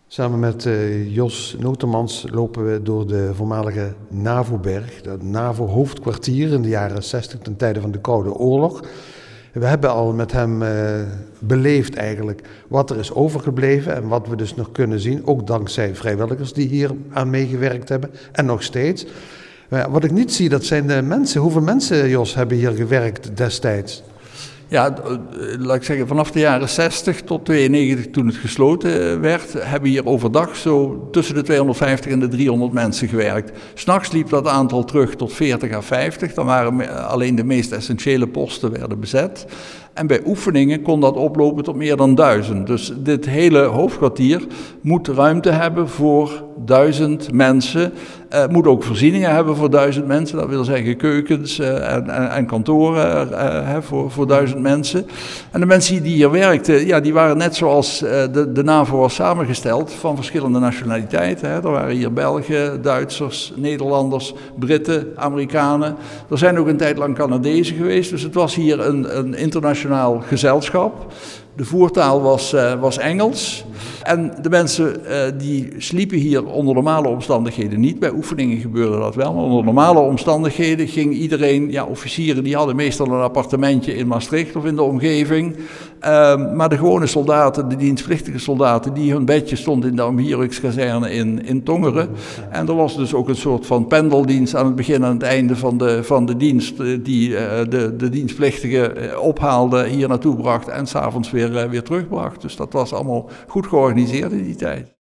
Samen met Jos Notermans lopen we door de voormalige NAVO-berg, het NAVO-hoofdkwartier in de jaren 60 ten tijde van de Koude Oorlog. We hebben al met hem beleefd eigenlijk wat er is overgebleven en wat we dus nog kunnen zien, ook dankzij vrijwilligers die hier aan meegewerkt hebben en nog steeds. Wat ik niet zie, dat zijn de mensen. Hoeveel mensen, Jos, hebben hier gewerkt destijds? Ja, laat ik zeggen, vanaf de jaren 60 tot 92, toen het gesloten werd, hebben hier overdag zo tussen de 250 en de 300 mensen gewerkt. 'S Nachts liep dat aantal terug tot 40 à 50. Dan waren alleen de meest essentiële posten werden bezet. En bij oefeningen kon dat oplopen tot meer dan 1000. Dus dit hele hoofdkwartier moet ruimte hebben voor 1000 mensen. Moet ook voorzieningen hebben voor 1000 mensen. Dat wil zeggen keukens en kantoren voor 1000 mensen. En de mensen die hier werkten, ja, die waren net zoals de NAVO was samengesteld van verschillende nationaliteiten. Er waren hier Belgen, Duitsers, Nederlanders, Britten, Amerikanen. Er zijn ook een tijd lang Canadezen geweest. Dus het was hier een internationaal gezelschap. De voertaal was Engels. En de mensen die sliepen hier onder normale omstandigheden niet. Bij oefeningen gebeurde dat wel. Maar onder normale omstandigheden ging iedereen, ja, officieren die hadden meestal een appartementje in Maastricht of in de omgeving. Maar de gewone soldaten, de dienstplichtige soldaten, die hun bedje stond in de Amhirix-kazerne in Tongeren. En er was dus ook een soort van pendeldienst aan het begin en aan het einde van de dienst, die de dienstplichtigen ophaalde, hier naartoe bracht en 's avonds weer terugbracht. Dus dat was allemaal goed georganiseerd in die tijd.